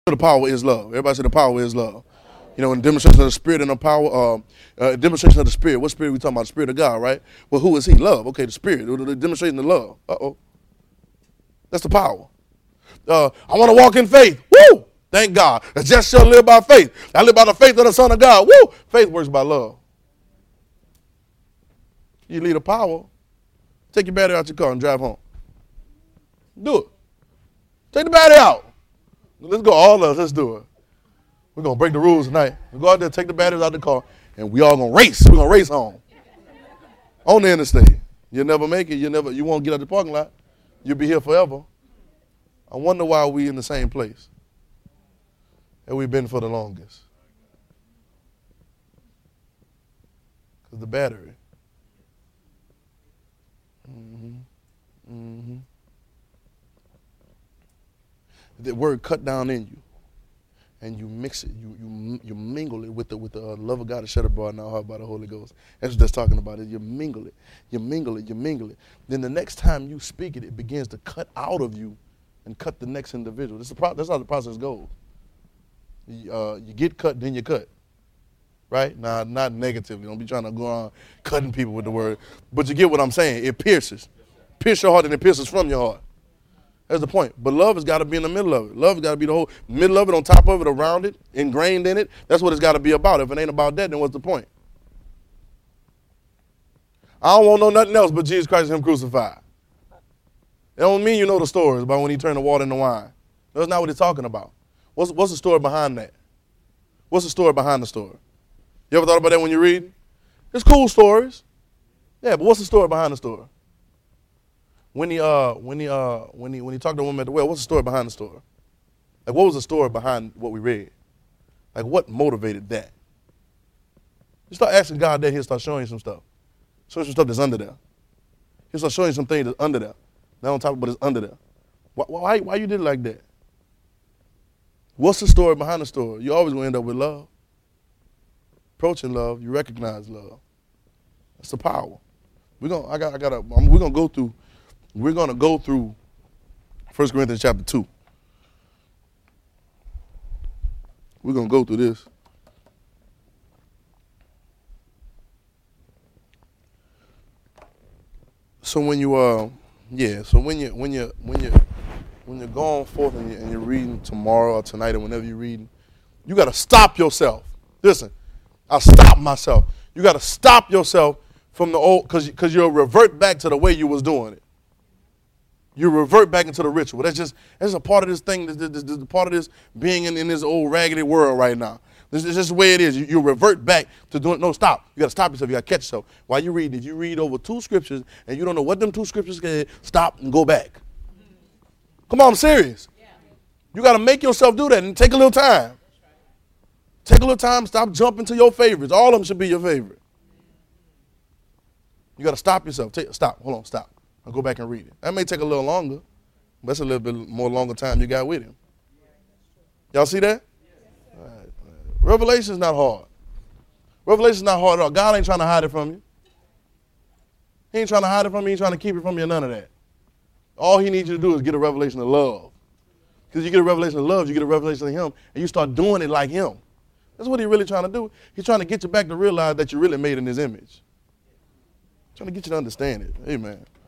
The power is love. Everybody say the power is love. You know, in demonstration of the Spirit and the power, demonstration of the Spirit. What Spirit we talking about? The Spirit of God, right? Well, who is He? Love. Okay, the Spirit. The demonstration of love. That's the power. I want to walk in faith. Woo! Thank God. The just shall live by faith. I live by the faith of the Son of God. Woo! Faith works by love. You need a power. Take your battery out your car and drive home. Do it. Take the battery out. Let's go, all of us. Let's do it. We're going to break the rules tonight. We go out there, take the batteries out the car, and we all going to race. We're going to race home. On the interstate. You'll never make it. You won't get out the parking lot. You'll be here forever. I wonder why we in the same place that we've been for the longest. Because the battery. The word cut down in you, and you mix it, you mingle it with the love of God is shed abroad in our heart by the Holy Ghost. That's what that's talking about. You mingle it. Then the next time you speak it, it begins to cut out of you and cut the next individual. That's how the process goes. You get cut, then you cut. Right? Now, not negatively. Don't be trying to go around cutting people with the word. But you get what I'm saying. It pierces. Pierce your heart, and it pierces from your heart. That's the point. But love has got to be in the middle of it. Love has got to be the whole middle of it, on top of it, around it, ingrained in it. That's what it's got to be about. If it ain't about that, then what's the point? I don't want to know nothing else but Jesus Christ and Him crucified. It don't mean you know the stories about when He turned the water into wine. That's not what He's talking about. What's the story behind that? What's the story behind the story? You ever thought about that when you read? It's cool stories. Yeah, but what's the story behind the story? When he talked to the woman at the well, what's the story behind the story? Like, what was the story behind what we read? Like, what motivated that? You start asking God that, He'll start showing you some stuff. Show you some stuff that's under there. He'll start showing you some things that's under there. Not on top of it, but it's under there. Why you did it like that? What's the story behind the story? You're always going to end up with love. Approaching love, you recognize love. That's the power. We're gonna go through 1 Corinthians chapter 2. We're gonna go through this. So when you're going forth and you're reading tomorrow or tonight or whenever you're reading, you got to stop yourself. Listen, I stop myself. You got to stop yourself from the old, because you'll revert back to the way you was doing it. You revert back into the ritual. That's a part of this thing. This part of this being in this old raggedy world right now. This is just the way it is. You revert back to doing. No, stop. You got to stop yourself. You got to catch yourself while you read. If you read over 2 scriptures and you don't know what them 2 scriptures say, stop and go back. Come on, I'm serious. You got to make yourself do that and take a little time. Take a little time. Stop jumping to your favorites. All of them should be your favorite. You got to stop yourself. Stop. Hold on. Stop. I'll go back and read it. That may take a little longer, but that's a little bit more longer time you got with Him. Y'all see that? All right. Revelation is not hard. Revelation is not hard at all. God ain't trying to hide it from you. He ain't trying to hide it from you. He ain't trying to keep it from you, none of that. All He needs you to do is get a revelation of love. Because you get a revelation of love, you get a revelation of Him, and you start doing it like Him. That's what He's really trying to do. He's trying to get you back to realize that you're really made in His image. Trying to get you to understand it. Amen.